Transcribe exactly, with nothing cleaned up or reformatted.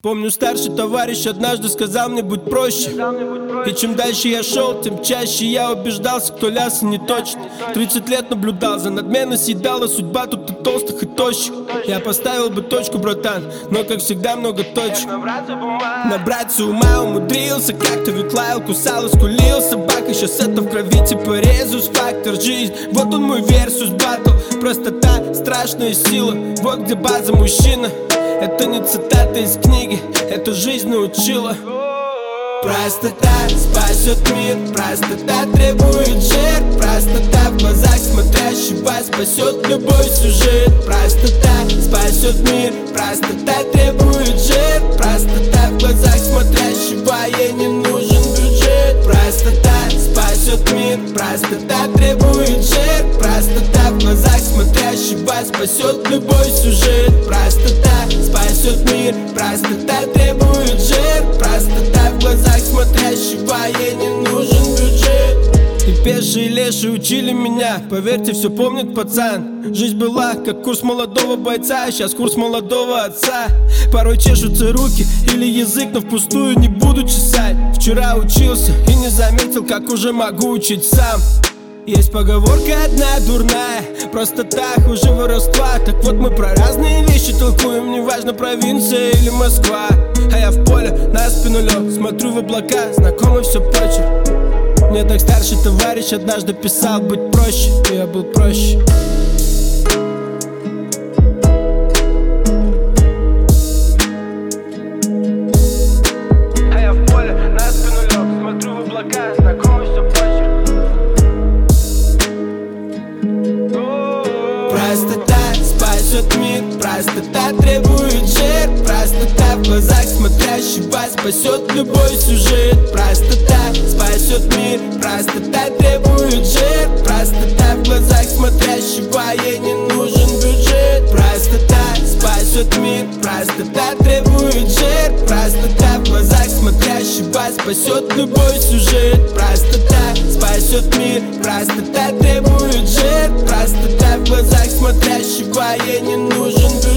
Помню, старший товарищ однажды сказал мне: будь проще. И чем дальше я шел, тем чаще я убеждался, кто лясы не точит. Тридцать лет наблюдал, за надменно съедала судьба тут и толстых, и тощих. Я поставил бы точку, братан, но как всегда много точек. Набраться ума умудрился, как-то ведь лаял, кусал и скулил. Собака сейчас это в крови, типа резус, фактор жизнь. Вот он мой версус батл, простота, страшная сила. Вот где база мужчина. Это не цитата из книги, это жизнь научила. Простота спасет мир, простота требует жертв. Простота в глазах смотрящего спасет любой сюжет. Простота спасет мир, простота требует жертв. Простота в глазах смотрящего, ей не нужен бюджет. Простота спасет мир, простота требует жертв. Простота в глазах смотрящего спасет любой сюжет. Простота спасет мир, простота требует жертв. Простота в глазах смотрящего, ей не нужен бюджет. И пешие, и лешие учили меня, поверьте, все помнит пацан. Жизнь была как курс молодого бойца, а сейчас курс молодого отца. Порой чешутся руки или язык, но впустую не буду чесать. Вчера учился и не заметил, как уже могу учить сам. Есть поговорка одна дурная, просто так уже воровства. Так вот мы про разные вещи толкуем, неважно провинция или Москва. А я в поле на спину лег, смотрю в облака, знакомый все почерк. Мне так старший товарищ однажды писал: быть проще, и я был проще. А я в поле на спину лег, смотрю в облака, знакомый все почерк. Простота спасет мир, простота требует жертв. Простота в глазах смотрящего спасет любой сюжет. Простота спасет мир, простота требует жертв. Простота в глазах смотрящего, ей не нужен бюджет. Простота спасет мир, простота требует жертв. Простота в глазах смотрящего спасет любой сюжет. Простота спасет мир, простота требует жертв. Простота в глазах смотрящего, ей не нужен бюджет.